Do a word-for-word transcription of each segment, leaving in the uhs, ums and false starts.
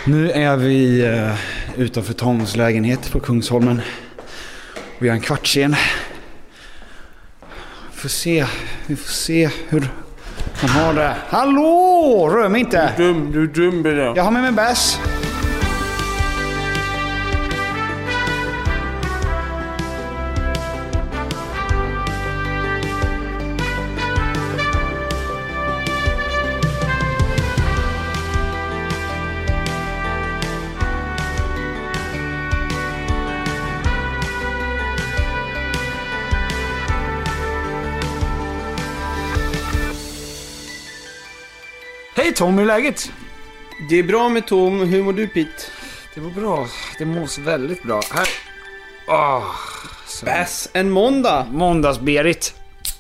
Nu är vi uh, utanför Toms lägenhet på Kungsholmen. Vi har en kvartsscen. Vi får se, vi får se hur han har det. Hallå, rör mig inte. Du är dum, du är dum med det. Jag har med mig bärs. Hej Tom, hur är läget? Det är bra med Tom, hur mår du Pete? Det var bra, det mås väldigt bra. Här. Åh, Bäs, en måndag. Måndags-Berit.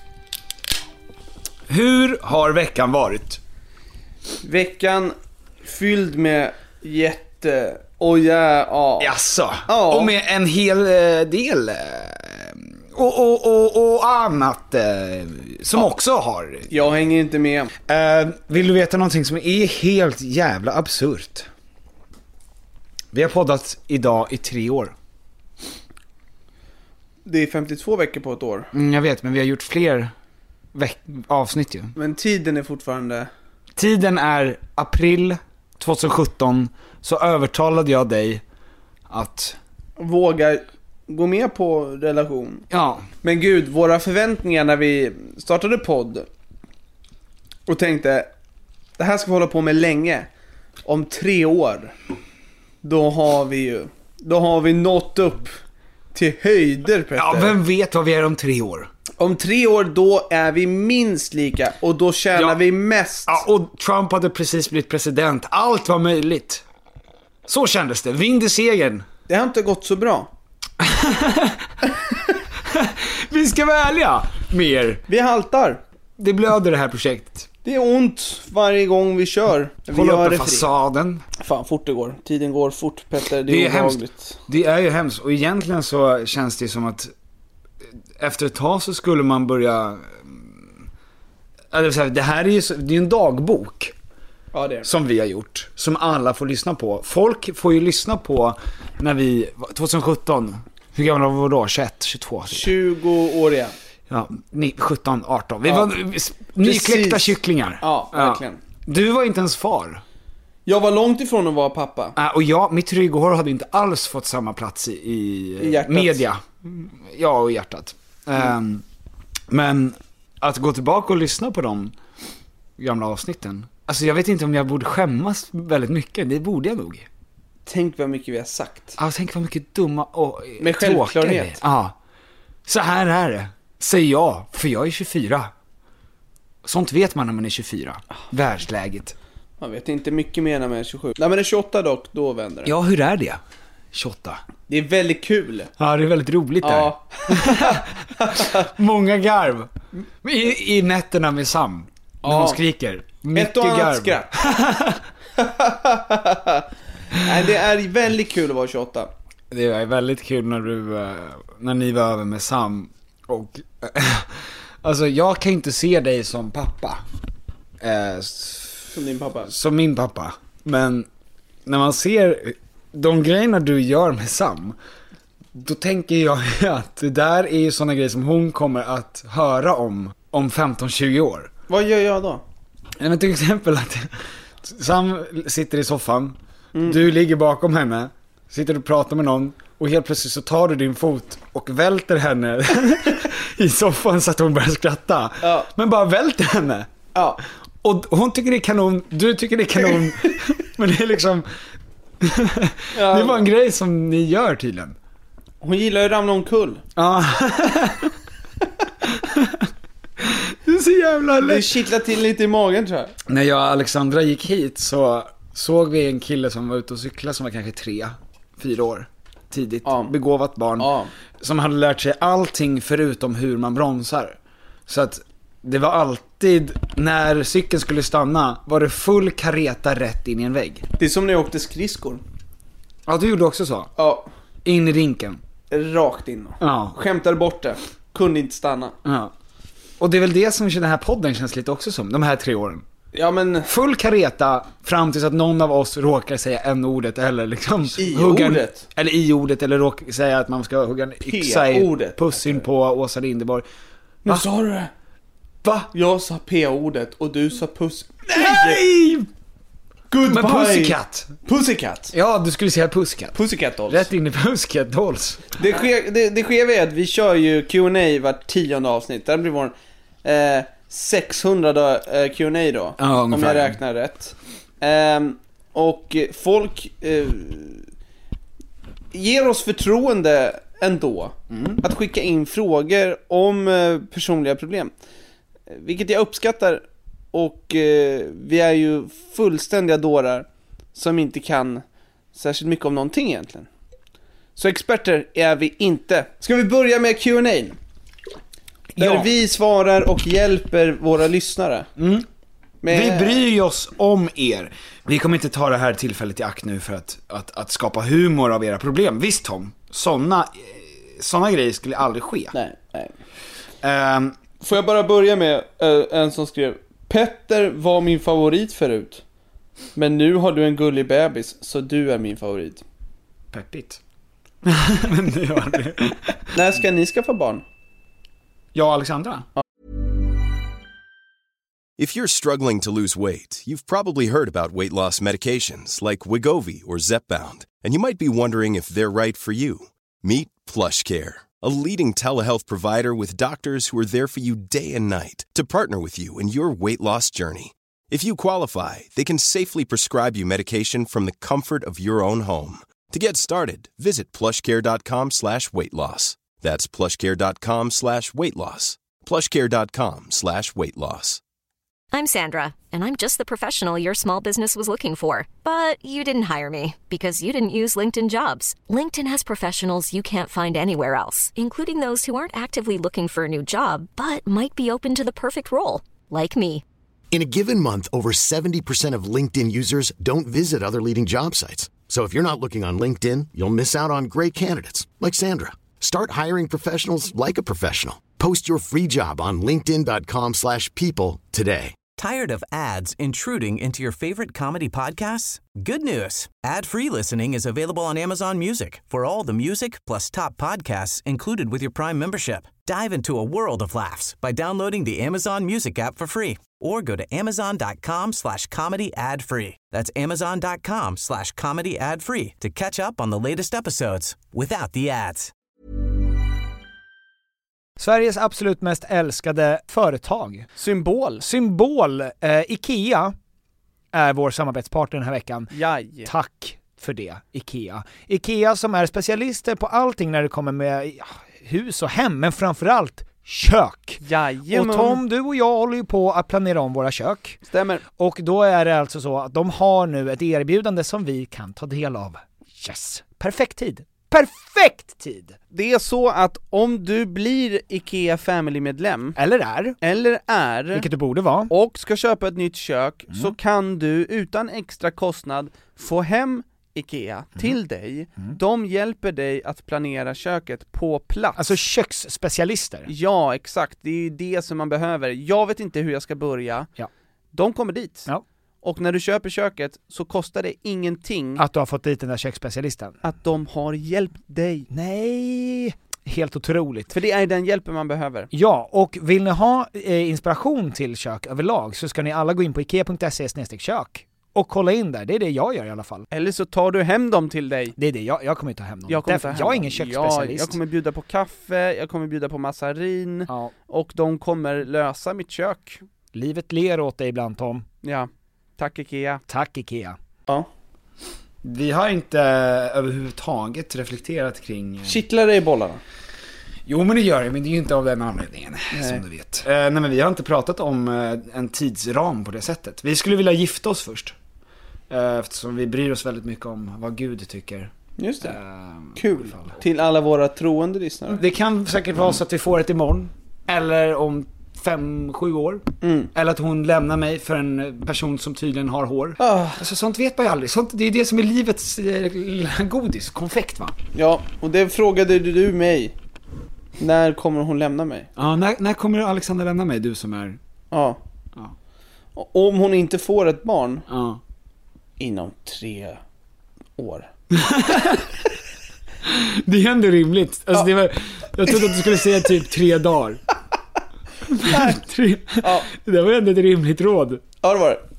Hur har veckan varit? Veckan fylld med jätte... Och ja, ja. Jaså? Ja. Och med en hel eh, del... Eh, och, och, och, och annat eh, som ja. också har... Jag hänger inte med. Eh, vill du veta någonting som är helt jävla absurt? Vi har poddat idag i tre år. Det är femtiotvå veckor på ett år. Mm, jag vet, men vi har gjort fler veck- avsnitt ju. Men tiden är fortfarande... Tiden är april tjugosjutton. Så övertalade jag dig att... Våga gå med på relation. Ja. Men gud, våra förväntningar när vi startade podd och tänkte det här ska vi hålla på med länge. Om tre år då har vi ju Då har vi nått upp till höjder, Petter. Ja, vem vet vad vi är om tre år? Om tre år då är vi minst lika. Och då tjänar ja. vi mest. Ja, och Trump hade precis blivit president. Allt var möjligt. Så kändes det, vind i segern. Det har inte gått så bra. Vi ska vara ärliga mer. Vi haltar. Det blöder det här projektet. Det är ont varje gång vi kör. Vi Håll gör uppe det fasaden. Fan, fort det går. Tiden går fort, Petter. Det är, det är obehagligt. Hemskt. Det är ju hemskt. Och egentligen så känns det som att efter ett tag så skulle man börja... Det här är ju så... det är en dagbok. Ja, det är. Som vi har gjort. Som alla får lyssna på. Folk får ju lyssna på när vi... tjugosjutton. Hur gamla var vi då? tjugoett, tjugotvå? tjugo-åriga. Ja, sjutton, arton. Vi ja. var nykläckta kycklingar. Ja, verkligen. Ja. Du var inte ens far. Jag var långt ifrån att vara pappa. Äh, och jag, mitt rygghår hade inte alls fått samma plats i, i, I media. Ja, och hjärtat. Mm. Um, men att gå tillbaka och lyssna på de gamla avsnitten. Alltså jag vet inte om jag borde skämmas väldigt mycket. Det borde jag nog. Tänk vad mycket vi har sagt. Ja, tänk vad mycket dumma och med självklarhet. Ja. Så här är det. Säger jag, för jag är tjugofyra. Sånt vet man när man är tjugofyra. Världsläget. Man vet inte mycket mer när man är tjugosju. När man är tjugoåtta dock, då vänder det. Ja, hur är det? tjugoåtta. Det är väldigt kul. Ja, det är väldigt roligt där. Ja. Många garv. I, I nätterna med Sam. När ja. hon skriker. Mycket ett och annat garv. skratt. Nej, det är väldigt kul att vara tjugoåtta. Det är väldigt kul när du när ni var över med Sam. Och alltså jag kan inte se dig som pappa. Eh, som din pappa. Som min pappa. Men när man ser de grejerna du gör med Sam, då tänker jag att det där är ju såna grejer som hon kommer att höra om om femton tjugo år. Vad gör jag då? Men till exempel att Sam sitter i soffan, mm. du ligger bakom henne, sitter och pratar med någon, och helt plötsligt så tar du din fot och välter henne i soffan så att hon börjar skratta. Ja. Men bara välter henne. Ja. Och hon tycker det är kanon, du tycker det är kanon. Men det är liksom ja. Det var en grej som ni gör tydligen. Hon gillar ju ramla omkull. Ja. Det är så jävla lätt. Det kittlar till lite i magen, tror jag. När jag och Alexandra gick hit så såg vi en kille som var ute och cykla som var kanske tre, fyra år tidigt, ja. begåvat barn, ja. som hade lärt sig allting förutom hur man bromsar. Så att det var alltid, när cykeln skulle stanna, var det full kareta rätt in i en vägg. Det är som när jag åkte skridskor. Ja, du gjorde också så. Ja. In i rinken. Rakt in. Ja. Skämtade bort det. Kunde inte stanna. Ja. Och det är väl det som den här podden känns lite också som, de här tre åren. Ja, men... Full kareta fram tills att någon av oss råkar säga en-ordet eller liksom hugga en, eller i-ordet eller råkar säga att man ska hugga en yxa i pussin på Åsa Linderborg. Nu sa du det. Va? Jag sa p-ordet och du sa puss. Nej! Goodbye. Men Pussycat. Pussycat. Ja, du skulle säga Pussycat. Pussycat Dolls. Rätt in i Pussycat Dolls. Det sker, det, det sker vid att vi kör ju Q and A var tionde avsnitt. Det blir vår eh, sexhundra eh, Q and A då. Ja, om jag räknar rätt. Eh, och folk eh, ger oss förtroende ändå. Mm. Att skicka in frågor om eh, personliga problem. Vilket jag uppskattar. Och eh, vi är ju fullständiga dårar som inte kan särskilt mycket om någonting egentligen. Så experter är vi inte. Ska vi börja med Q and A? Där ja. vi svarar och hjälper våra lyssnare. Mm. Med... Vi bryr oss om er. Vi kommer inte ta det här tillfället i akt nu för att, att, att skapa humor av era problem. Visst Tom, såna, såna grejer skulle aldrig ske. Nej, nej. Um, Får jag bara börja med uh, en som skrev: Petter var min favorit förut, men nu har du en gullig bebis, så du är min favorit. Peppigt. Men nu har det. När ska ni skaffa barn? Ja, Alexandra. Ja. If you're struggling to lose weight, you've probably heard about weight loss medications like Wegovy or Zepbound, and you might be wondering if they're right for you. Meet PlushCare, a leading telehealth provider with doctors who are there for you day and night to partner with you in your weight loss journey. If you qualify, they can safely prescribe you medication from the comfort of your own home. To get started, visit plushcare.com slash weight loss. That's plushcare.com slash weight loss. plushcare.com slash weight loss. I'm Sandra, and I'm just the professional your small business was looking for. But you didn't hire me because you didn't use LinkedIn Jobs. LinkedIn has professionals you can't find anywhere else, including those who aren't actively looking for a new job, but might be open to the perfect role, like me. In a given month, over seventy percent of LinkedIn users don't visit other leading job sites. So if you're not looking on LinkedIn, you'll miss out on great candidates, like Sandra. Start hiring professionals like a professional. Post your free job on linkedin.com slash people today. Tired of ads intruding into your favorite comedy podcasts? Good news. Ad-free listening is available on Amazon Music for all the music plus top podcasts included with your Prime membership. Dive into a world of laughs by downloading the Amazon Music app for free or go to amazon.com slash comedy ad free. That's amazon.com slash comedy ad free to catch up on the latest episodes without the ads. Sveriges absolut mest älskade företag. Symbol. Symbol. Eh, Ikea är vår samarbetspartner den här veckan. Jaj. Tack för det, Ikea. Ikea som är specialister på allting när det kommer med ja, hus och hem, men framförallt kök. Jajamän. Och Tom, du och jag håller ju på att planera om våra kök. Stämmer. Och då är det alltså så att de har nu ett erbjudande som vi kan ta del av. Yes. Perfekt tid. Perfekt tid! Det är så att om du blir Ikea Family-medlem Eller är Eller är Vilket du borde vara Och ska köpa ett nytt kök mm. Så kan du utan extra kostnad få hem Ikea mm. till dig mm. De hjälper dig att planera köket på plats. Alltså köksspecialister. Ja, exakt. Det är ju det som man behöver. Jag vet inte hur jag ska börja. Ja. De kommer dit. Ja. Och när du köper köket så kostar det ingenting. Att du har fått dit den där köksspecialisten. Att de har hjälpt dig. Nej, helt otroligt. För det är den hjälpen man behöver. Ja, och vill ni ha eh, inspiration till kök överlag så ska ni alla gå in på ikea punkt se slash kök och kolla in där. Det är det jag gör i alla fall. Eller så tar du hem dem till dig. Det är det, jag, jag kommer inte ta hem dem. Jag, Därför, hem jag är ingen köksspecialist. Ja, jag kommer bjuda på kaffe, jag kommer bjuda på massarin. Ja. Och de kommer lösa mitt kök. Livet ler åt dig ibland, Tom. Ja. Tack Ikea. Tack Ikea. Ja. Vi har inte överhuvudtaget reflekterat kring... Kittlar dig i bollarna? Jo, men det gör det, men det är ju inte av den anledningen, nej. Som du vet. Eh, nej, men vi har inte pratat om eh, en tidsram på det sättet. Vi skulle vilja gifta oss först. Eh, eftersom vi bryr oss väldigt mycket om vad Gud tycker. Just det. Eh, Kul. Till alla våra troende lyssnare. Det kan säkert vara så att vi får ett imorgon. Eller om... fem, sju år. Mm. Eller att hon lämnar mig för en person som tydligen har hår. Oh. Alltså sånt vet man ju aldrig. Sånt, det är det som är livets eh, godis, konfekt va? Ja, och det frågade du mig. När kommer hon lämna mig? Ja, när, när kommer Alexander lämna mig, du som är... Ja. ja. Om hon inte får ett barn ja. inom tre år. Det är ändå rimligt. Alltså, ja. det var, jag trodde att du skulle säga typ tre dagar. tre. Ja. Det var ändå ett rimligt råd. Ja, det var det.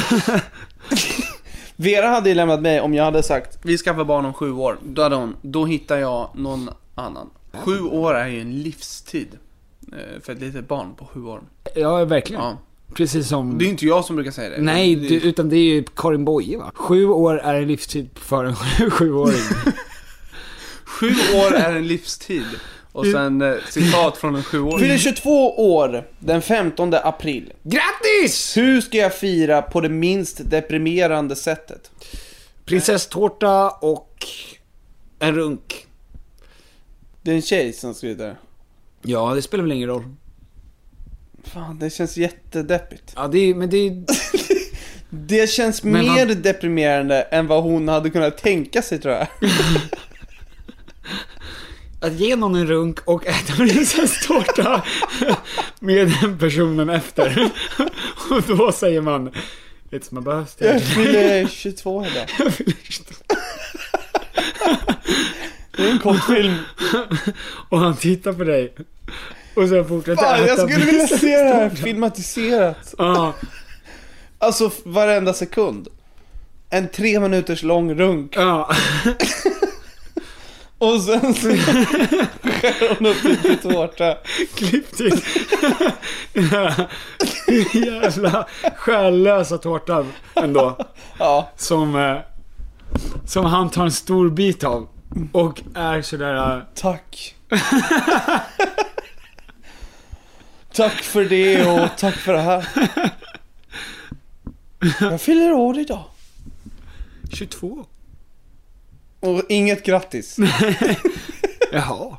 Vera hade ju lämnat mig om jag hade sagt vi skaffar barn om sju år. Då hade hon, då hittar jag någon annan. Sju år är ju en livstid för ett litet barn på sju år. Ja, verkligen. Ja. Precis som... Det är inte jag som brukar säga det. Nej, det... Du, utan det är ju Karin Boye, va? Sju år är en livstid för en sjuåring. Sju år är en livstid. Och sen eh, citat från en sjuåring. Fyller tjugotvå år den femtonde april. Grattis! Hur ska jag fira på det minst deprimerande sättet? Prinsesstårta och en runk. Det är en tjej som skriver där. Ja, det spelar väl ingen roll. Fan, det känns jättedeppigt. Ja, det är, men det är... Det känns men mer man... deprimerande än vad hon hade kunnat tänka sig, tror jag. Att ge någon en runk och äta prinsesstårta med den personen efter. Och då säger man it's my birthday. Jag fyller tjugotvå idag. Jag fyller tjugotvå. Det är en kort film. Och han tittar på dig. Och sen fortsätter Fan, äta. jag skulle vilja se det här filmatiserat. Ja. Alltså varenda sekund. En tre minuters lång runk. Ja. Och sen så skär hon upp lite tårta. Klipp till jävla själlösa tårtan ändå. Ja. Som, eh, som han tar en stor bit av. Och är sådär... Eh... Tack. Tack för det och tack för det här. Jag fyller år idag. tjugotvå. Och inget grattis. Jaha.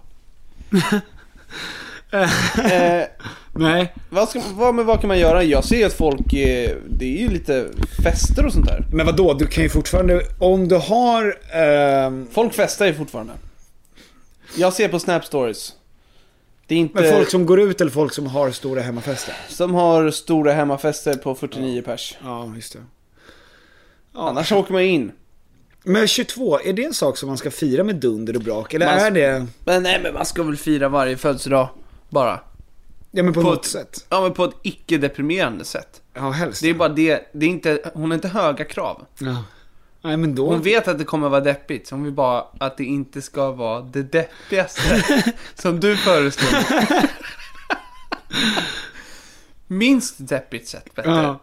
eh, Nej. Vad, ska, vad, men vad kan man göra? Jag ser att folk, eh, det är ju lite fester och sånt där. Men vadå, du kan ju fortfarande, om du har... Eh... Folk festar ju fortfarande. Jag ser på Snap Stories. Det är inte... Men folk som går ut eller folk som har stora hemmafester? Som har stora hemmafester på fyrtionio ja. Pers. Ja, just det. Ja. Annars åker man in. Men tjugotvå, är det en sak som man ska fira med dunder och brak? Eller man, är det... Men nej, men man ska väl fira varje födelsedag bara. Ja, men på, på något ett, sätt. Ja, men på ett icke-deprimerande sätt. Ja, helst. Det är bara det, det är inte, hon har inte höga krav. Ja. Nej, men då... Hon vet att det kommer vara deppigt. Så hon vill bara att det inte ska vara det deppigaste som du föreslår. Minst deppigt sätt, bättre. Ja.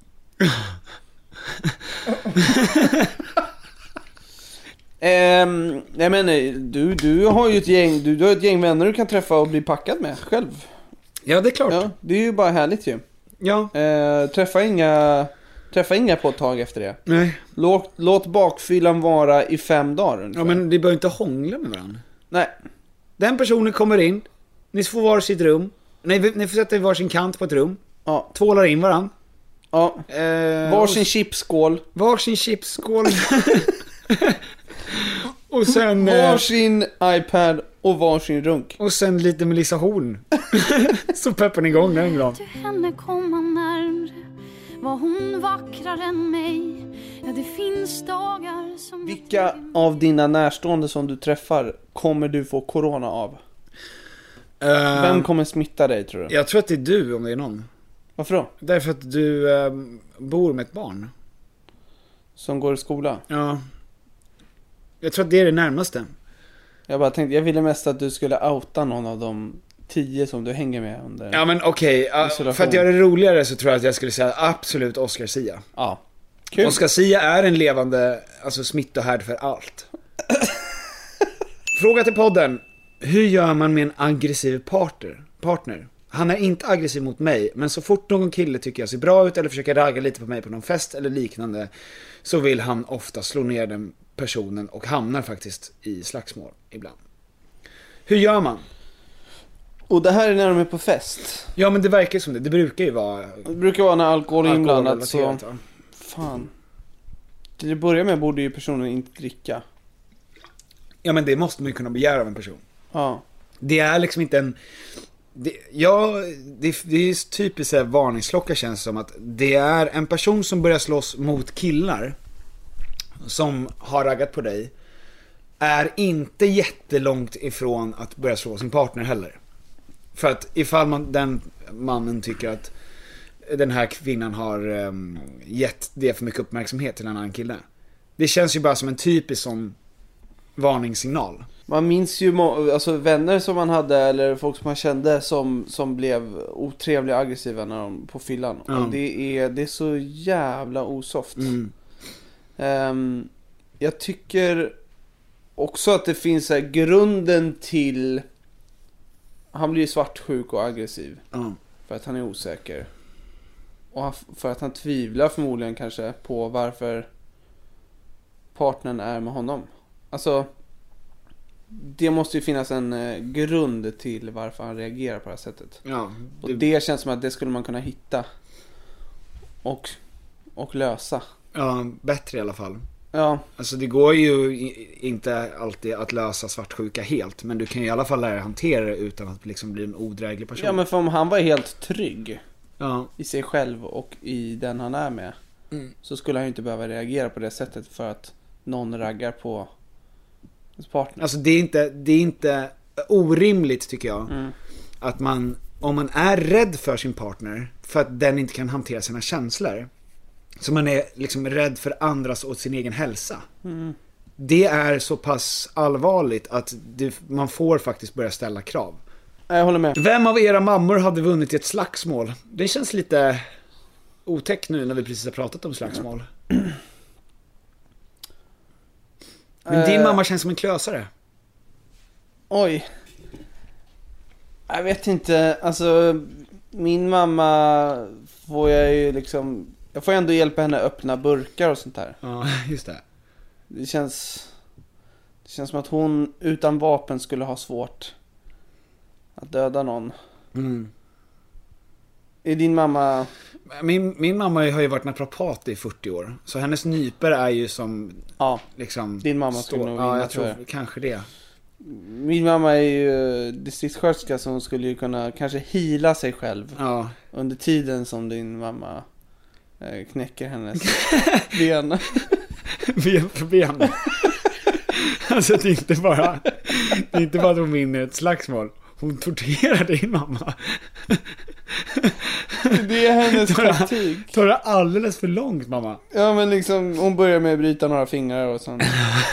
Um, nej men du, du har ju ett gäng du, du har ett gäng vänner du kan träffa och bli packad med själv. Ja, det är klart. Ja, det är ju bara härligt ju. Ja. Uh, träffa inga Träffa inga på ett tag efter det. Nej. Låt, låt bakfyllan vara i fem dagar ungefär. Ja, men vi behöver inte hångla med varandra. Nej. Den personen kommer in. Ni får var sitt rum. Nej, ni får sätta i varsin kant på ett rum. Ja. Tvålar in varann. Ja. Eh, varsin chipsskål. Varsin chipsskål. Och sen varsin eh, iPad och varsin runk. och sen lite Melissa Horn. Så peppar ni igång den gång. Henne komma närmre. Var hon vackrare än mig? Ja, det finns dagar som... Vilka av dina närstående som du träffar kommer du få corona av? Uh, Vem kommer smitta dig, tror du? Jag tror att det är du, om det är någon. Varför då? Därför att du uh, bor med ett barn som går i skola. Ja. Jag tror att det är det närmaste. Jag bara tänkte, jag ville mest att du skulle outa någon av de tio som du hänger med under. Ja, men okej, okay. uh, för att göra det roligare så tror jag att jag skulle säga absolut Oscar Sia. Ja. Kul. Oscar Sia är en levande, alltså, smittohärd för allt. Fråga till podden. Hur gör man med en aggressiv partner? partner? Han är inte aggressiv mot mig, men så fort någon kille tycker jag ser bra ut eller försöker ragga lite på mig på någon fest eller liknande, så vill han ofta slå ner den personen och hamnar faktiskt i slagsmål ibland. Hur gör man? Och det här är när de är på fest. Ja, men det verkar som det. Det brukar ju vara... Det brukar vara när alkohol är inblandat, så... Ja. Fan. Till att börja med borde ju personen inte dricka. Ja, men det måste man ju kunna begära av en person. Ja. Det är liksom inte en... Det, ja, det, det är typiskt här varningsklocka, känns som att det är en person som börjar slåss mot killar som har raggat på dig är inte jättelångt ifrån att börja slå sin partner heller. För att ifall man, den mannen tycker att den här kvinnan har um, gett det för mycket uppmärksamhet till en annan kille. Det känns ju bara som en typisk sån varningssignal. Man minns ju må- alltså vänner som man hade eller folk som man kände som, som blev otrevliga och aggressiva när de, på fyllan. Mm. Och det är, det är så jävla osoft. Mm. Um, jag tycker också att det finns här grunden till... Han blir ju svartsjuk och aggressiv. Mm. För att han är osäker. Och för att han tvivlar förmodligen kanske på varför partnern är med honom. Alltså, det måste ju finnas en eh, grund till varför han reagerar på det här sättet. Ja, det... Och det känns som att det skulle man kunna hitta och, och lösa. Ja, bättre i alla fall. Ja. Alltså det går ju inte alltid att lösa svartsjuka helt, men du kan ju i alla fall lära dig hantera det utan att liksom bli en odräglig person. Ja, men för om han var helt trygg ja. i sig själv och i den han är med, mm. så skulle han ju inte behöva reagera på det sättet för att någon raggar på hans partner. Alltså det är inte, det är inte orimligt, tycker jag, mm. att man, om man är rädd för sin partner för att den inte kan hantera sina känslor, så man är liksom rädd för andras och sin egen hälsa. Mm. Det är så pass allvarligt att det, man får faktiskt börja ställa krav. Jag håller med. Vem av era mammor hade vunnit i ett slagsmål? Det känns lite otäckt nu när vi precis har pratat om slagsmål. Men din mamma känns som en klösare. Oj. Jag vet inte. Alltså, min mamma får jag ju liksom... Jag får ändå hjälpa henne öppna burkar och sånt där. Ja, just det. Det känns... Det känns som att hon utan vapen skulle ha svårt att döda någon. Mm. Är din mamma... Min, min mamma har ju varit naprapat i fyrtio år. Så hennes nyper är ju som... Ja, liksom, din mamma skulle nog... Ja, jag tror för. Kanske det. Min mamma är ju distriktssköterska, så hon skulle ju kunna kanske heala sig själv. Ja. Under tiden som din mamma eh, knäcker hennes ben. ben för ben. Alltså det är inte bara... Det är inte bara att hon vinner ett slagsmål. Hon torterar din mamma. Det är hennes taktik. Tar det alldeles för långt, mamma. Ja, men liksom hon börjar med att bryta några fingrar och sånt.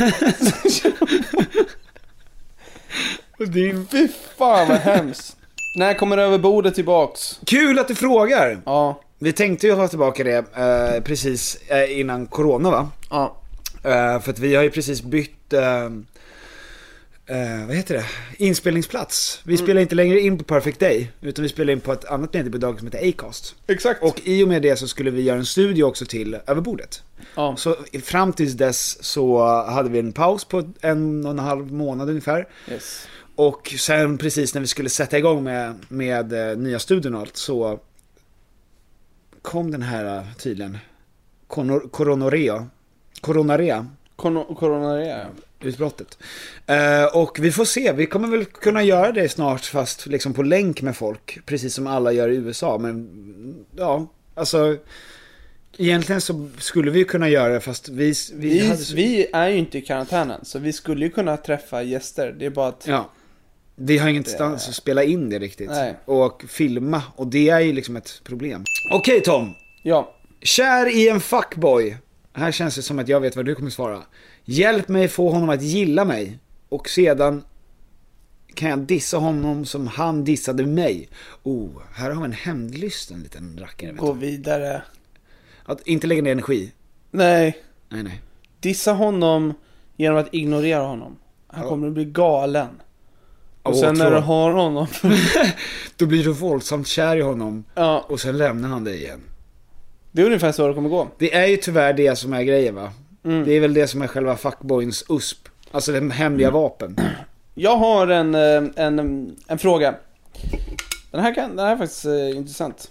Och din... Fy fan vad hemskt. När kommer över bordet tillbaks? Kul att du frågar. Ja. Vi tänkte ju ha tillbaka det eh, precis eh, innan corona, va? Ja. eh, För att vi har ju precis bytt eh, Uh, vad heter det? Inspelningsplats. Vi mm. spelar inte längre in på Perfect Day, utan vi spelar in på ett annat mediebolag som heter Acast. Exakt. Och i och med det så skulle vi göra en studio också till över bordet. Ja. Så fram tills dess så hade vi en paus på en och en halv månad ungefär. Yes. Och sen precis när vi skulle sätta igång med, med uh, nya studion och allt, så kom den här uh, tydligen Conor- Coronarea Coronarea Con- Coronarea utbrottet. Uh, och vi får se, vi kommer väl kunna göra det snart, fast liksom på länk med folk, precis som alla gör i U S A. Men ja, alltså egentligen så skulle vi kunna göra det, fast vi vi, vi, hade så... vi är ju inte i karantänen, så vi skulle ju kunna träffa gäster. Det är bara att ja, vi har ingenstans det... att spela in det riktigt. Nej. Och filma, och det är ju liksom ett problem. Okej, okay, Tom. Ja. Kär i en fuckboy. Här känns det som att jag vet vad du kommer svara. Hjälp mig få honom att gilla mig, och sedan kan jag dissa honom som han dissade mig. Oh, här har vi en hämndlysten liten rackare. Gå vidare. Att inte lägga ner energi. Nej. Nej, nej. Dissa honom genom att ignorera honom. Han ja. kommer att bli galen. Och oh, sen när du har honom då blir du våldsamt kär i honom. Ja. Och sen lämnar han dig igen. Det är ungefär så det kommer gå. Det är ju tyvärr det som är grejen, va? Mm. Det är väl det som är själva fuckboyns U S P. Alltså den hemliga mm. vapen. Jag har en, en, en fråga. Den här, kan, den här är faktiskt uh, intressant.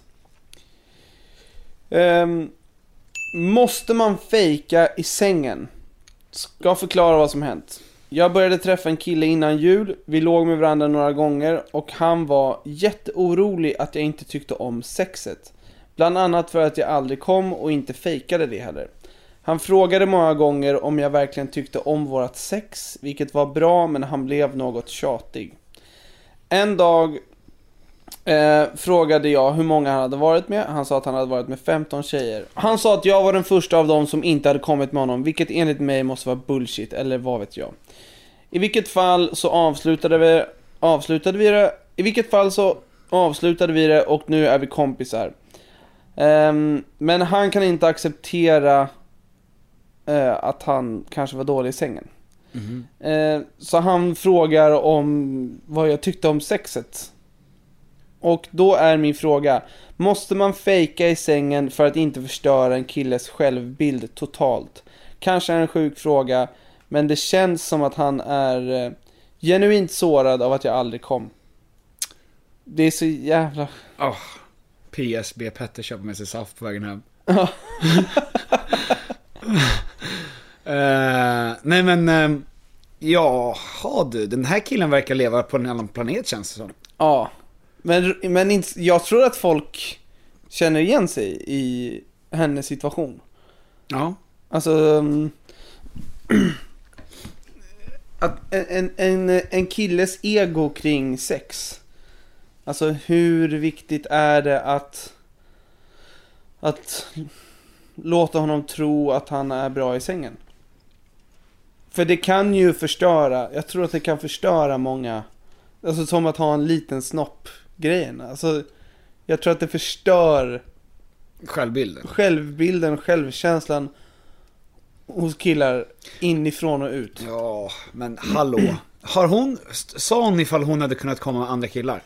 Um, måste man fejka i sängen? Ska förklara vad som hänt. Jag började träffa en kille innan jul. Vi låg med varandra några gånger och han var jätteorolig att jag inte tyckte om sexet. Bland annat för att jag aldrig kom och inte fejkade det heller. Han frågade många gånger om jag verkligen tyckte om vårat sex, vilket var bra, men han blev något tjatig. En dag eh, frågade jag hur många han hade varit med. Han sa att han hade varit med femton tjejer. Han sa att jag var den första av dem som inte hade kommit med honom, vilket enligt mig måste vara bullshit, eller vad vet jag. I vilket fall så avslutade vi, avslutade vi det. I vilket fall så avslutade vi det och nu är vi kompisar. Um, men han kan inte acceptera uh, att han kanske var dålig i sängen. Mm-hmm. uh, Så han frågar om vad jag tyckte om sexet. Och då är min fråga: måste man fejka i sängen för att inte förstöra en killes självbild totalt? Kanske är en sjuk fråga, men det känns som att han är uh, genuint sårad av att jag aldrig kom. Det är så jävla... Oh. P S B Petter köper med sig saft på vägen hem. Ja. uh, nej men uh, jaha du, den här killen verkar leva på en annan planet, känns det som. Ja. Men, men inte, jag tror att folk känner igen sig i hennes situation. Ja. Alltså um, att en, en, en killes ego kring sex. Alltså hur viktigt är det att att låta honom tro att han är bra i sängen? För det kan ju förstöra, jag tror att det kan förstöra många, alltså som att ha en liten snopp grejen. Alltså jag tror att det förstör självbilden. Självbilden, självkänslan hos killar inifrån och ut. Ja, men hallå. Har hon, sa hon ifall hon hade kunnat komma med andra killar?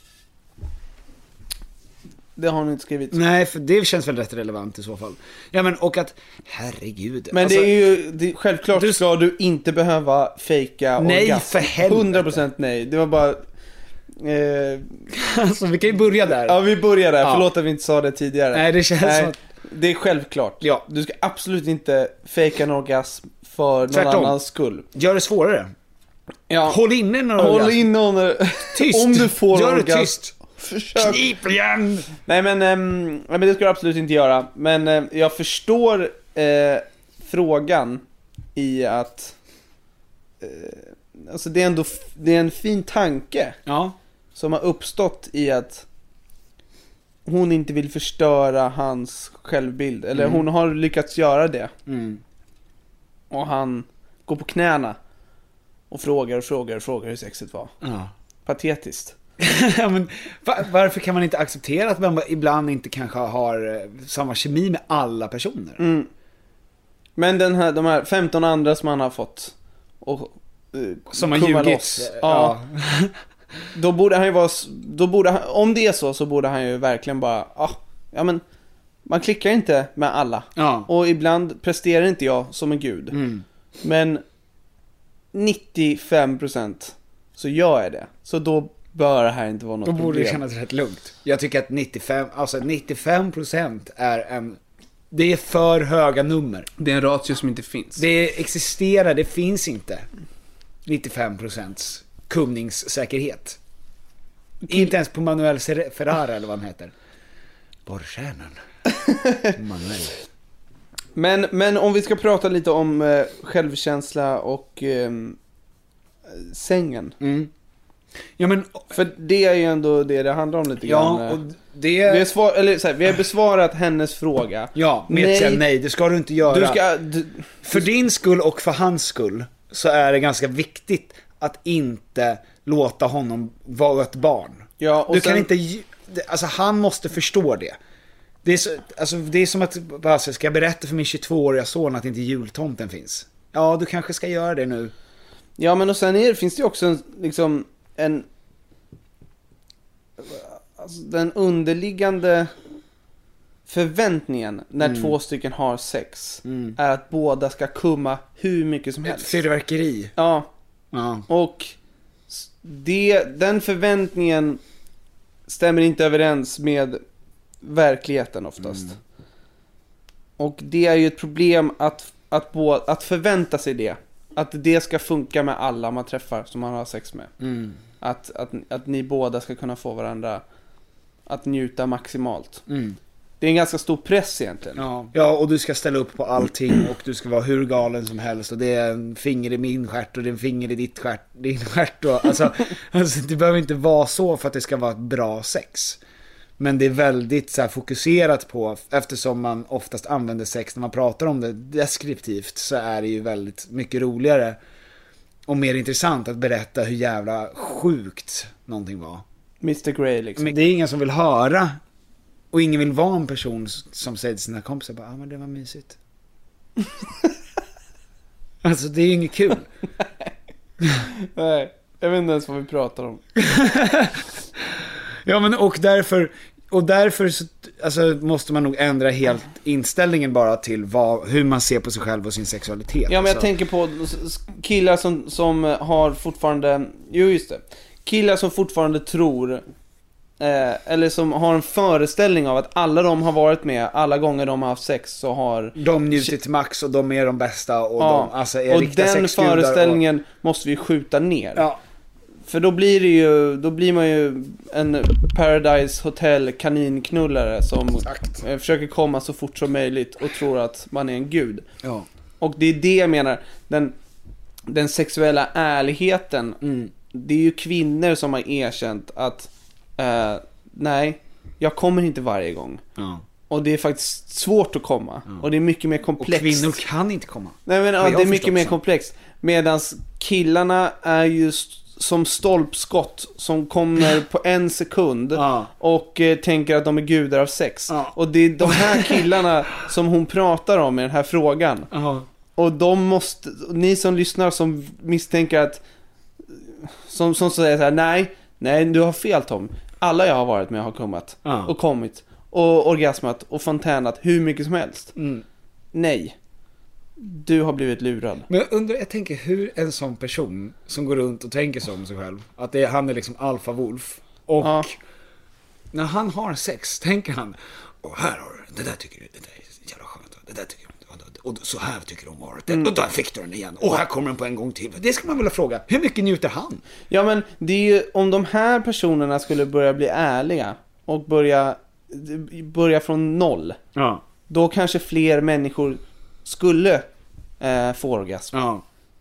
Det har hon inte skrivit. Nej, för det känns väl rätt relevant i så fall. Ja, men och att, herregud. Men alltså, det är ju, det, självklart du ska du inte behöva fejka nej, orgasm. för helvete. hundra procent nej. Det var bara... Eh... alltså, vi kan ju börja där. Ja, vi börjar där. Ja. Förlåt att vi inte sa det tidigare. Nej, det känns nej, som att... Det är självklart. Ja. Du ska absolut inte fejka en orgasm för någon tvärtom. annans skull. Gör det svårare. Ja. Håll inne någon Håll orgasm. inne någon... Tyst. Om du får gör orgasm. Det tyst. Försök. Knip igen. Nej men, ähm, men det ska du absolut inte göra. Men äh, jag förstår äh, frågan i att äh, alltså det är ändå f- det är en fin tanke. Ja. Som har uppstått i att hon inte vill förstöra hans självbild. Eller mm. hon har lyckats göra det. Mm. Och han går på knäna och frågar och frågar och frågar hur sexet var. Ja. Patetiskt. Ja, men varför kan man inte acceptera att man ibland inte kanske har samma kemi med alla personer? Mm. Men den här, de här femton andra som han har fått och uh, som har ljugits. Ja. Då borde han ju vara, då borde han, om det är så så borde han ju verkligen bara ah, ja men man klickar inte med alla. Ja. Och ibland presterar inte jag som en gud. Mm. Men nittiofem procent så gör jag det. Så då bör det här inte vara något problem. Då borde problem. det kännas rätt lugnt. Jag tycker att nittiofem, alltså nittiofem procent är en, det är för höga nummer. Det är en ratio som inte finns. Det existerar, det finns inte nittiofem procent kumningssäkerhet. Kill... Inte ens på Manuel Ferrara eller vad han heter. Borrstjärnan. Manuel. Men, men om vi ska prata lite om eh, självkänsla och eh, sängen. Mm. Ja, men för det är ju ändå det det handlar om lite ja, grann. Och det... vi, har svar, eller, så här, vi har besvarat hennes fråga. Ja, med nej, säga, nej, det ska du inte göra. Du ska, du, för din skull och för hans skull så är det ganska viktigt att inte låta honom vara ett barn. Ja, och du sen, kan inte, alltså han måste förstå det. Det är, så, alltså, det är som att alltså, ska jag berätta för min tjugotvååriga son att inte jultomten finns. Ja, du kanske ska göra det nu. Ja, men och sen är, finns det ju också en, liksom en alltså, den underliggande förväntningen när mm. två stycken har sex mm. är att båda ska kumma hur mycket som helst. Ett fyrverkeri. Ja. Ja. Och det, den förväntningen stämmer inte överens med verkligheten oftast. Mm. Och det är ju ett problem att, att, bo, att förvänta sig det att det ska funka med alla man träffar som man har sex med. Mm. Att, att, att ni båda ska kunna få varandra att njuta maximalt. Mm. Det är en ganska stor press egentligen. Ja. ja, och du ska ställa upp på allting och du ska vara hur galen som helst och det är en finger i min stjärt och det är en finger i ditt stjärt, din stjärt och, alltså, alltså det behöver inte vara så för att det ska vara ett bra sex. Men det är väldigt så här, fokuserat på, eftersom man oftast använder sex när man pratar om det deskriptivt, så är det ju väldigt mycket roligare och mer intressant att berätta hur jävla sjukt någonting var. mister Grey liksom. Men det är ingen som vill höra. Och ingen vill vara en person som säger till sina kompisar bara, ah, men det var mysigt. Alltså det är ju inget kul. Nej, jag vet inte ens vad vi pratar om. Ja, men och därför och därför så, alltså, måste man nog ändra helt inställningen bara till vad, hur man ser på sig själv och sin sexualitet. Ja, men jag alltså. tänker på killar som, som har fortfarande, jo just det, killar som fortfarande tror eh, eller som har en föreställning av att alla de har varit med, alla gånger de har haft sex så har de njutit till max och de är de bästa och ja, de alltså, är och riktiga den sexgudar föreställningen och... måste vi skjuta ner. Ja. För då blir det ju, då blir man ju en Paradise Hotel kaninknullare som Exakt. försöker komma så fort som möjligt och tror att man är en gud. Ja. Och det är det jag menar, den, den sexuella ärligheten, mm. det är ju kvinnor som har erkänt att eh, nej, jag kommer inte varje gång. Ja. Och det är faktiskt svårt att komma. Ja. Och det är mycket mer komplext. Och kvinnor kan inte komma. Nej, men ja, det är mycket mer komplext. Medan killarna är just som stolpskott som kommer på en sekund ja. och eh, tänker att de är gudar av sex. Ja. Och det är de här killarna som hon pratar om i den här frågan. Ja. Och de måste, ni som lyssnar som misstänker att som, som säger så här, nej, nej, du har fel Tom. Alla jag har varit med har kommit ja. och kommit och orgasmat och fontänat hur mycket som helst. Mm. Nej. Du har blivit lurad. Men jag undrar, jag tänker hur en sån person som går runt och tänker så om sig själv, att det är, han är liksom alfa wolf och ja. när han har sex tänker han, och här har du, det där tycker du, det där är jävla skönt, det där tycker du, och så här tycker du om varet, mm. och där fick du den igen, och här kommer den på en gång till. Det ska man väl fråga, hur mycket njuter han? Ja, men det är ju, om de här personerna skulle börja bli ärliga och börja börja från noll, ja. då kanske fler människor skulle eh, få orgasm. Ja.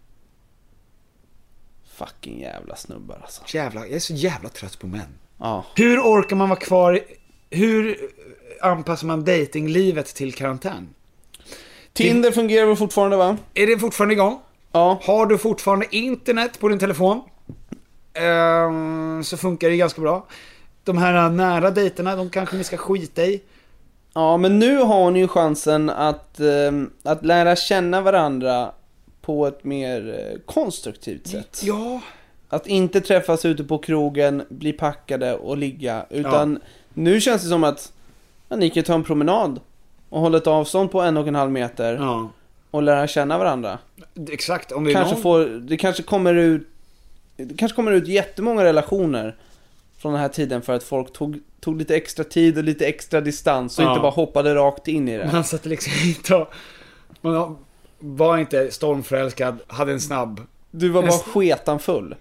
Fucking jävla snubbar alltså. Jävla, jag är så jävla trött på män. Ja. Hur orkar man vara kvar? Hur anpassar man datinglivet till karantän? Tinder fungerar väl fortfarande, va? Är det fortfarande igång? Ja. Har du fortfarande internet på din telefon? Ehm, så funkar det ganska bra. De här nära dejterna, de kanske ni ska skita i. Ja, men nu har ni ju chansen att, eh, att lära känna varandra på ett mer eh, konstruktivt sätt. Ja. Att inte träffas ute på krogen, bli packade och ligga. Utan ja. nu känns det som att ja, ni kan ta en promenad och hålla ett avstånd på en och en halv meter ja. och lära känna varandra. Exakt. Om vi kanske någon... får, det kanske kommer ut det kanske kommer ut jättemånga relationer från den här tiden för att folk tog, tog lite extra tid och lite extra distans och ja. inte bara hoppade rakt in i det. Man satt liksom inte och, man var inte stormförälskad, hade en snabb. Du var bara sketan full.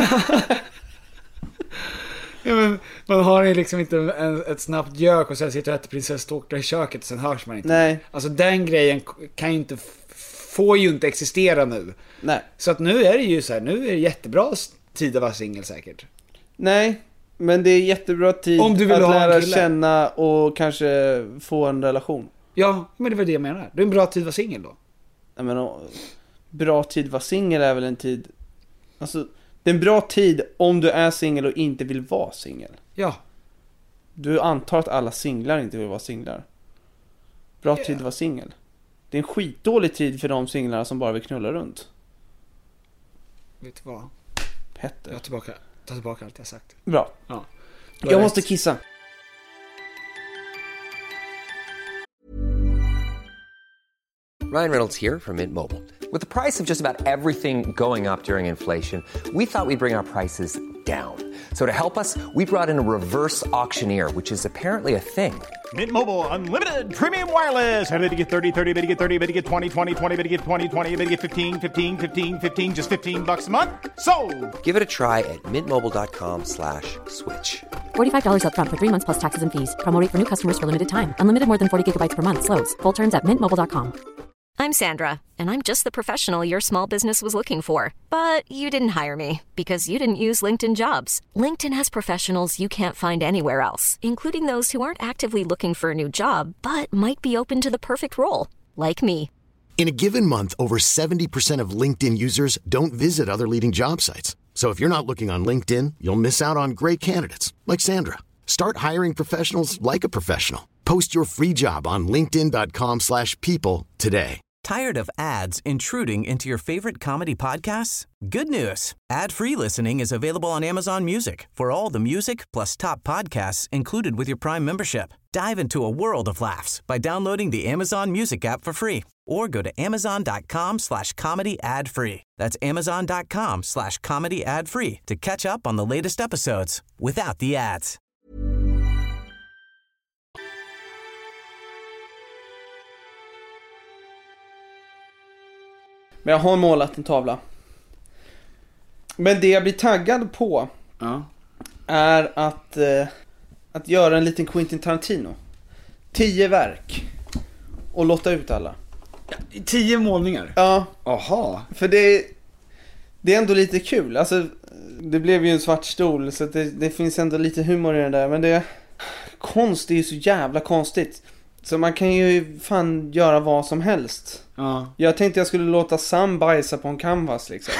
Ja, men man har ju liksom inte en, ett snabbt gök och sen sitter och äter prinsesstårta i köket och sen hörs man inte. Nej. Alltså den grejen kan ju inte får ju inte existera nu. Nej. Så att nu är det ju så här, nu är det jättebra tid att vara singel säkert. Nej, men det är jättebra tid om du vill att ha lära känna och kanske få en relation. Ja, men det var det jag menar. Det är en bra tid att vara singel då. Jag menar, bra tid att vara singel är väl en tid. Alltså, det är en bra tid om du är singel och inte vill vara singel. Ja. Du antar att alla singlar inte vill vara singlar. Bra yeah. tid att vara singel. Det är en skitdålig tid för de singlarna som bara vill knulla runt. Vet du vad? Petter. Jag tillbaka, ta tillbaka allt jag sagt. Bra. Ja. Jag rätt. måste kissa. Ryan Reynolds here from Mint Mobile. With the price of just about everything going up during inflation, we thought we'd bring our prices down. So to help us, we brought in a reverse auctioneer, which is apparently a thing. Mint Mobile Unlimited Premium Wireless. How to get thirty, thirty, bit to get thirty, bit to get twenty, twenty, twenty, bit to get twenty, twenty, bit to get fifteen, fifteen, fifteen, fifteen, just fifteen bucks a month? Sold! Give it a try at mintmobile.com slash switch. forty-five dollars up front for three months plus taxes and fees. Promo rate for new customers for limited time. Unlimited more than forty gigabytes per month. Slows full terms at mint mobile dot com. I'm Sandra, and I'm just the professional your small business was looking for. But you didn't hire me because you didn't use LinkedIn Jobs. LinkedIn has professionals you can't find anywhere else, including those who aren't actively looking for a new job, but might be open to the perfect role, like me. In a given month, over seventy percent of LinkedIn users don't visit other leading job sites. So if you're not looking on LinkedIn, you'll miss out on great candidates like Sandra. Start hiring professionals like a professional. Post your free job on linkedin dot com slash people today. Tired of ads intruding into your favorite comedy podcasts? Good news. Ad-free listening is available on Amazon Music for all the music plus top podcasts included with your Prime membership. Dive into a world of laughs by downloading the Amazon Music app for free or go to amazon.com slash comedy ad free. That's amazon.com slash comedy ad free to catch up on the latest episodes without the ads. Men jag har målat en tavla. Men det jag blir taggad på ja. är att, eh, att göra en liten Quentin Tarantino. Tio verk. Och låta ut alla. Ja, tio målningar? Ja. Aha. För det, det är ändå lite kul. Alltså, det blev ju en svart stol, så det, det finns ändå lite humor i den där. Men det, konst är ju så jävla konstigt. Så man kan ju fan göra vad som helst. Ja. Jag tänkte jag skulle låta Sam bajsa på en canvas liksom.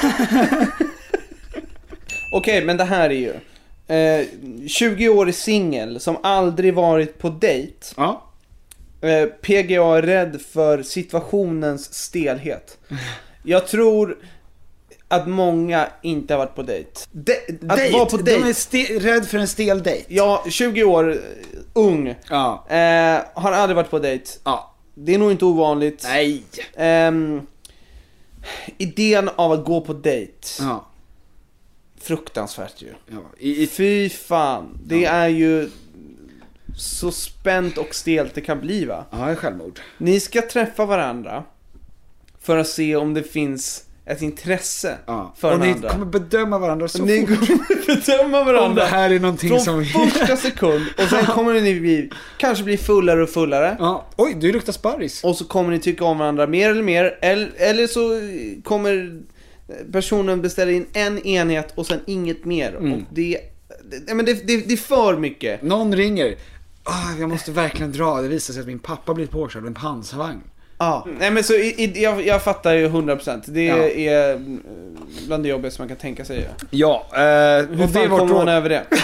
Okej, okay, men det här är ju eh, tjugo-årig singel som aldrig varit på dejt. Ja. eh, P G A är rädd för situationens stelhet. Jag tror att många inte har varit på dejt. De- att dejt? vara på dejt. De är ste- rädd för en stel dejt. Ja, tjugo år, ung. Ja. eh, Har aldrig varit på dejt. Ja. Det är nog inte ovanligt. Nej. eh, Idén av att gå på dejt. Ja. Fruktansvärt ju. Ja. I, i... Fy fan. Det ja. är ju så spänt och stelt det kan bli, va? Ja, det är självmord. Ni ska träffa varandra för att se om det finns ett intresse ja. för och varandra. Ni kommer bedöma varandra så ni fort. Ni kommer bedöma varandra. Om det här är någonting från som... första sekund. Och sen kommer ni bli, kanske bli fullare och fullare. Ja. Oj, du luktar sparris. Och så kommer ni tycka om varandra mer eller mer. Eller, eller så kommer personen beställa in en enhet och sen inget mer. Mm. Och det, det, men det, det, det är för mycket. Någon ringer. Ah, jag måste verkligen dra. Det visar sig att min pappa blivit påkörd av en pansarvagn. Ja, nej men så i, i, jag, jag fattar ju hundra procent. Det ja. är bland det jobbigaste man kan tänka sig. Ja, eh, hur och fan det kommer man över det?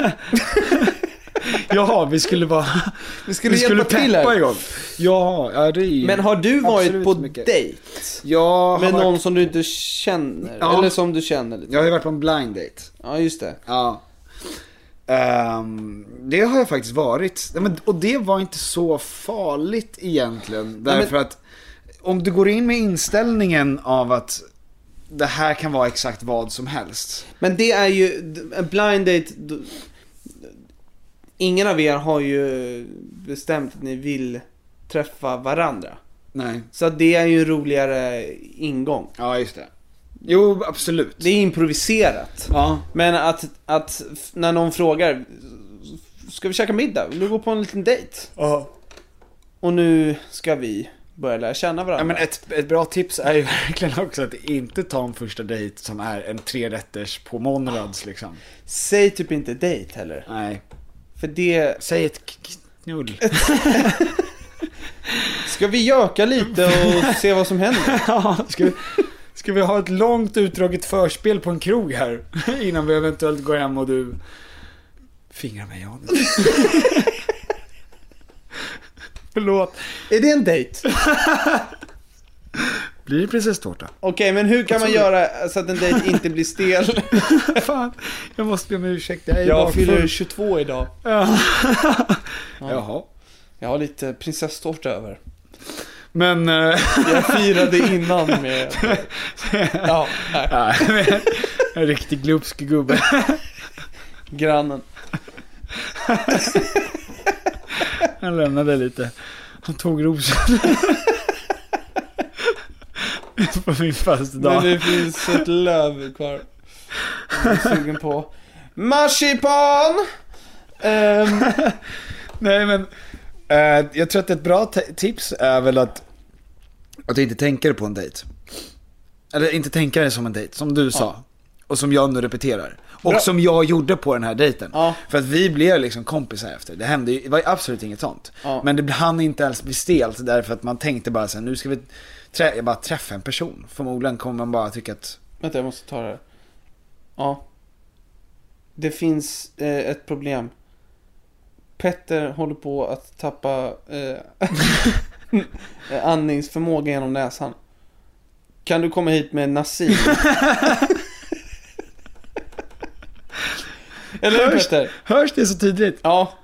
Jaha, vi skulle bara Vi skulle, vi skulle till peppa igång. Ja, ja, det är ju men har du varit på mycket. dejt? Ja, med varit... någon som du inte känner? Ja. Eller som du känner lite? Jag har ju varit på en blind date. Ja, just det. Ja. Um, det har jag faktiskt varit. Ja, men, och det var inte så farligt egentligen. Därför ja, men... att om du går in med inställningen av att det här kan vara exakt vad som helst. Men det är ju en blind date. Ingen av er har ju bestämt att ni vill träffa varandra. Nej. Så det är ju en roligare ingång. Ja, just det. Jo, absolut. Det är improviserat. Ja. Men att, att när någon frågar, ska vi käka middag? Vill du gå på en liten dejt? Ja. Och nu ska vi börja lära känna varandra. Ja, men ett, ett bra tips är ju verkligen också att inte ta en första dejt som är en tre rätters på Monrads liksom. Säg typ inte dejt heller. Nej. För det... Säg ett knull. Ska vi göka lite och se vad som händer? Ja, ska vi, ska vi ha ett långt utdraget förspel på en krog här innan vi eventuellt går hem och du fingrar mig av. Förlåt. Är det en dejt? Blir det prinsesstårta? Okej, okay, men hur kan man göra så att en dejt inte blir stel? Fan, jag måste be om ursäkt. Jag, jag fyller tjugotvå idag. Ja. Ja. Jaha. Jag har lite prinsesstårta över. Men uh... jag firade innan med... ja, nej. En riktig glupsk gubbe. Grannen. Han lämnade lite. Han tog rosen. På min födelsedag. Men det finns ett löv kvar. Jag är sugen på marsipan. um. Nej men uh, jag tror att ett bra t- tips är väl att Att du inte tänker på en dejt. Eller inte tänka det som en dejt, som du sa. Ja. Och som jag nu repeterar. Och bra. Som jag gjorde på den här dejten. Ja. För att vi blev liksom kompisar efter. Det hände ju, det var ju absolut inget sånt. Ja. Men det hann inte alls bli stelt. Därför att man tänkte bara så här, nu ska vi trä- jag bara träffa en person. Förmodligen kommer man bara tycka att... Vänta, jag måste ta det här. Ja. Det finns eh, ett problem. Petter håller på att tappa eh, andningsförmåga genom näsan. Kan du komma hit med Nassim? Eller hur, Petter? Hörs det så tydligt? Ja.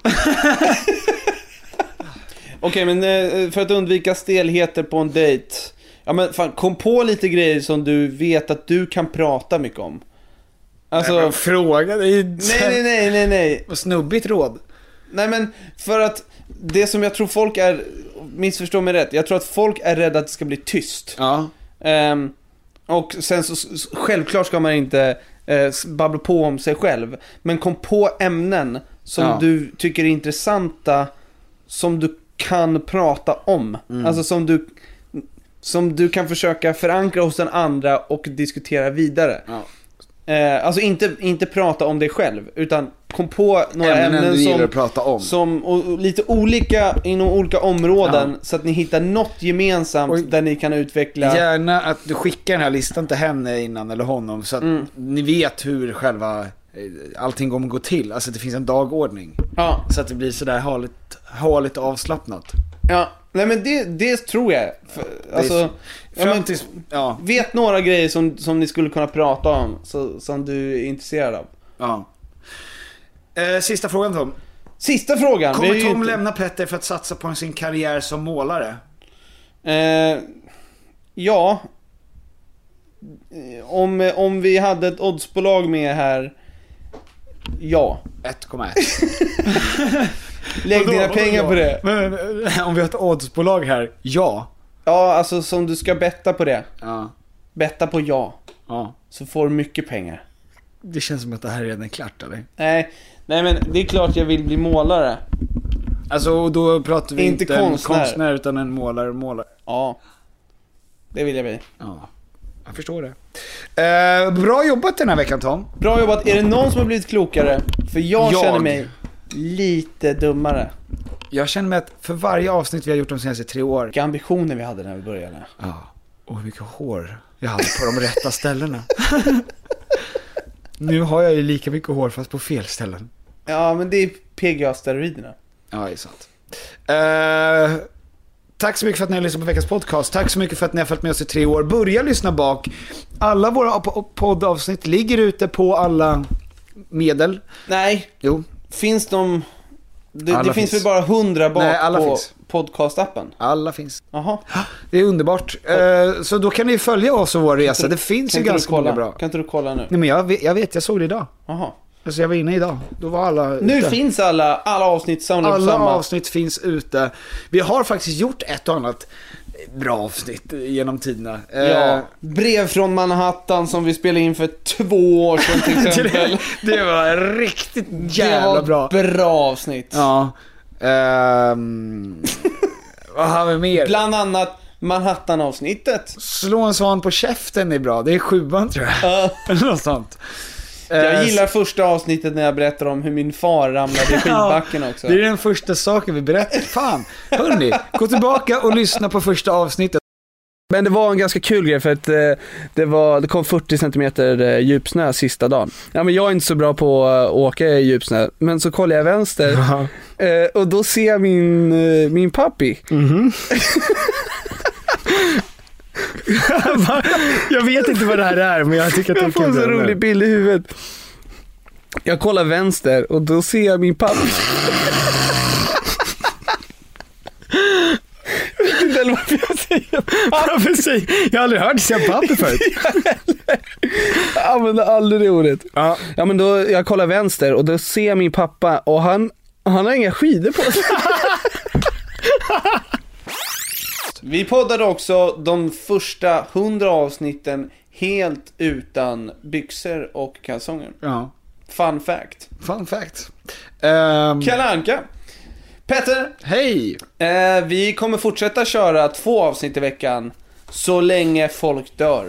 Okej, okay, men eh, för att undvika stelheter på en dejt. Ja, men fan, kom på lite grejer som du vet att du kan prata mycket om. Alltså, nej, fråga det är... nej, nej, nej, nej, nej. Och snubbigt råd. Nej, men för att det som jag tror folk är, missförstå mig rätt, jag tror att folk är rädda att det ska bli tyst. Ja. Um, och sen så självklart ska man inte uh, babbla på om sig själv, men kom på ämnen som ja. du tycker är intressanta, som du kan prata om. Mm. Alltså som du som du kan försöka förankra hos den andra och diskutera vidare. Ja. Uh, alltså inte, inte prata om dig själv, utan kom på några ämnen, ämnen som, prata om. som och, och lite olika inom olika områden, ja. Så att ni hittar något gemensamt och där ni kan utveckla. Gärna att du skickar den här listan till henne innan eller honom, så att mm. ni vet hur själva allting kommer gå till. Alltså det finns en dagordning. Ja. Så att det blir sådär harligt, harligt avslappnat. Ja, nej men det, det tror jag. För, alltså, ja, men, till, ja. Vet några grejer som, som ni skulle kunna prata om, så, som du är intresserad av. Ja. Eh, sista frågan, Tom. Sista frågan. Kommer Tom inte... lämna Petter för att satsa på sin karriär som målare? Eh, ja. Om, om vi hade ett oddsbolag med här. Ja. ett komma ett. Lägg dina pengar på det. Men, men, om vi har ett oddsbolag här. Ja. Ja, alltså som du ska betta på det. Ja. Betta på ja. Ja. Så får du mycket pengar. Det känns som att det här redan är klart, eller? Nej, nej men det är klart jag vill bli målare. Alltså då pratar vi inte, inte konstnär. en konstnär utan en målare målare. Ja. Det vill jag bli. Ja. Jag förstår det. Eh, bra jobbat den här veckan, Tom. Bra jobbat. Är det någon som har blivit klokare? För jag, jag. känner mig lite dummare. Jag känner mig att för varje avsnitt vi har gjort de senaste tre år. Vilka ambitioner vi hade när vi började. Ja. Och hur mycket hår jag hade på de rätta ställena. Nu har jag ju lika mycket hår fast på fel ställen. Ja, men det är P G A-steroiderna. Ja, det är sant. Uh, tack så mycket för att ni har lyssnat på veckans podcast. Tack så mycket för att ni har följt med oss i tre år. Börja lyssna bak. Alla våra poddavsnitt ligger ute på alla medel. Nej. Jo. Finns de... Det, det finns, finns väl bara hundra bak. Nej, alla på finns. Podcastappen? Alla finns. Jaha. Det är underbart. Uh, så då kan ni följa oss och vår resa. Det finns ju ganska många bra. Kan inte du kolla nu? Nej, men jag vet, jag vet, jag såg det idag. Jaha. Alltså jag var inne idag. Då var alla Nu ute. Finns alla, alla avsnitt samlade Alla samma. avsnitt finns ute. Vi har faktiskt gjort ett och annat bra avsnitt genom tiderna. Ja, uh, brev från Manhattan som vi spelade in för två år sedan till exempel. det, det var riktigt jävla det var bra. Bra avsnitt. Ja. Um, vad har vi mer? Bland annat Manhattan-avsnittet. Slå en svan på käften är bra. Det är sjuan tror jag. Uh. Eller något sånt. Jag gillar första avsnittet när jag berättar om hur min far ramlade i skidbacken också. Det är den första saken vi berättar. Fan, hörni, gå tillbaka och lyssna på första avsnittet. Men det var en ganska kul grej för att eh, det, var, det kom fyrtio centimeter eh, djupsnö sista dagen. Ja, men jag är inte så bra på att uh, åka i djupsnö. Men så kollar jag vänster eh, och då ser jag min, eh, min pappi. Mm-hmm. Jag vet inte vad det här är, men jag tycker att det är jag får en så rolig bild i huvudet. Jag kollar vänster och då ser jag min pappa. Jag vet inte varför jag säger. Varför säger jag? Jag har aldrig hört säga pappa förut. Jag använder aldrig det ordet. Ja. Ja, men då, jag kollar vänster och då ser jag min pappa och han, han har inga skidor på sig. Vi poddade också de första hundra avsnitten helt utan byxor och kalsonger. Ja. Fun fact. Fun fact. Um... Kalle Anka. Petter. Hej. Eh, vi kommer fortsätta köra två avsnitt i veckan så länge folk dör.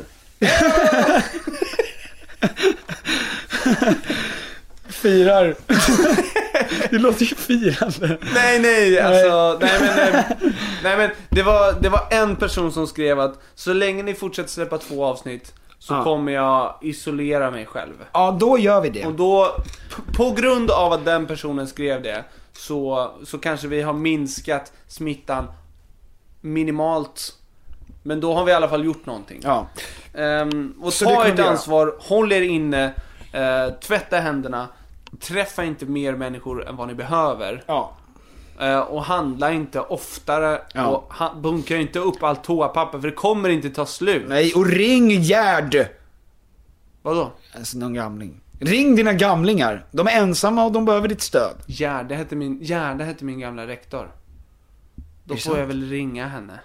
Firar. Det låter ju firande. Nej, nej, alltså nej men, nej, nej men det var, det var en person som skrev att så länge ni fortsätter släppa två avsnitt så ja. kommer jag isolera mig själv. Ja, då gör vi det. Och då, p- på grund av att den personen skrev det, så, så kanske vi har minskat smittan minimalt. Men då har vi i alla fall gjort någonting. Ja. Um, och så ta ert ansvar, göra. Håll er inne, uh, tvätta händerna, träffa inte mer människor än vad ni behöver. Ja. Uh, och handla inte oftare, ja. och ha- bunkra inte upp allt toapapper, för det kommer inte ta slut. Nej, och ring Gerd. Vadå? Alltså någon gamling. Ring dina gamlingar. De är ensamma och de behöver ditt stöd. Gärde hette min, Gärde hette min gamla rektor. Då får sant? jag väl ringa henne.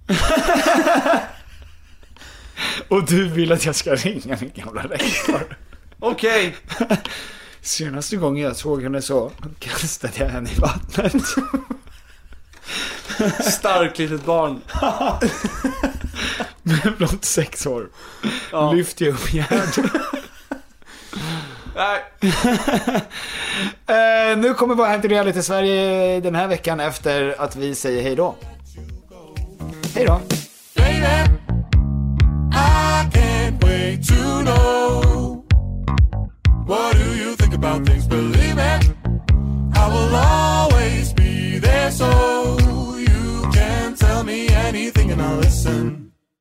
Och du vill att jag ska ringa min gamla rektor. Okej. Okay. Senaste gången jag såg henne så kastade jag henne i vattnet. Starkt litet barn. Med blott sex år. Ja. Lyfte jag upp Gerd. Nej. uh, nu kommer bara hem till Reality Sverige den här veckan efter att vi säger hej då. Hej då. Baby, I can't wait to know. What do you think about things? Believe it, I will always be there, so you can tell me anything and I'll listen.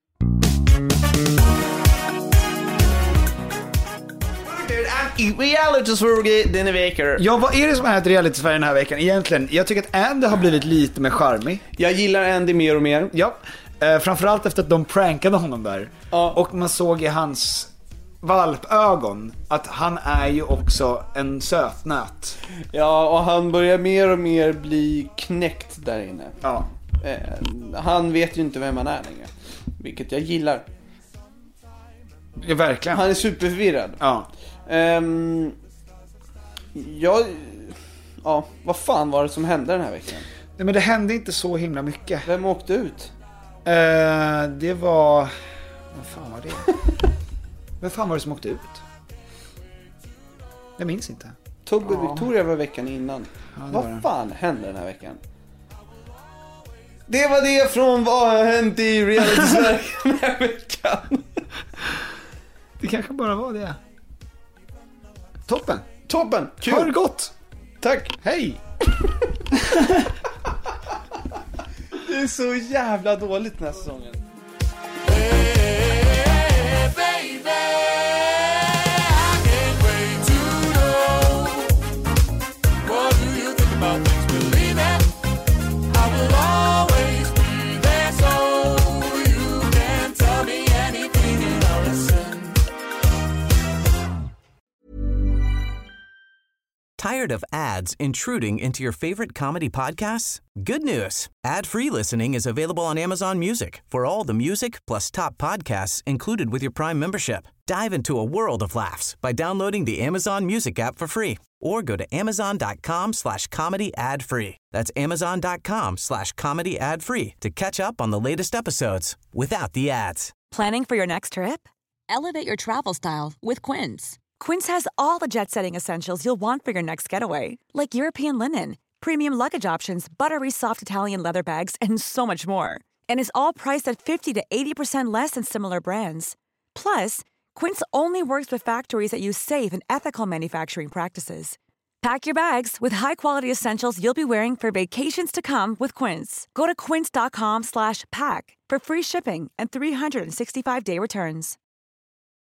I reality Sverige den här veckan. Ja, vad är det som är ett reality Sverige den här veckan egentligen? Jag tycker att Andy har blivit lite mer charmig. Jag gillar Andy mer och mer. Ja, eh, framförallt efter att de prankade honom där. Ja. Och man såg i hans valpögon att han är ju också en sötnöt. Ja, och han börjar mer och mer bli knäckt där inne. Ja. Eh, han vet ju inte vem han är längre, vilket jag gillar. Ja, verkligen. Han är superförvirrad. Ja. Um, jag, ja, vad fan var det som hände den här veckan? Nej, men det hände inte så himla mycket. Vem åkte ut? Uh, det var... Vad fan var det? Vem fan var det som åkte ut? Jag minns inte. Tobbe ja. Victoria var veckan innan. Ja, vad fan hände den här veckan? Det var det från vad har hänt i reality Sverige den här veckan. Det kanske bara var det. Toppen. Toppen. Kul. Ha det gott. Tack. Hej. Det är så jävla dåligt den här säsongen. Hey, baby, I can't wait to know. What do you think about things? Believe it, I will always be there, so you can tell me anything and I'll listen. Tired of ads intruding into your favorite comedy podcasts? Good news. Ad-free listening is available on Amazon Music for all the music plus top podcasts included with your Prime membership. Dive into a world of laughs by downloading the Amazon Music app for free or go to amazon.com slash comedy ad free. That's amazon.com slash comedy ad free to catch up on the latest episodes without the ads. Planning for your next trip? Elevate your travel style with Quince. Quince has all the jet-setting essentials you'll want for your next getaway, like European linen, premium luggage options, buttery soft Italian leather bags, and so much more. And is all priced at fifty to eighty percent less than similar brands. Plus, Quince only works with factories that use safe and ethical manufacturing practices. Pack your bags with high-quality essentials you'll be wearing for vacations to come with Quince. Go to quince.com slash pack for free shipping and three sixty-five day returns.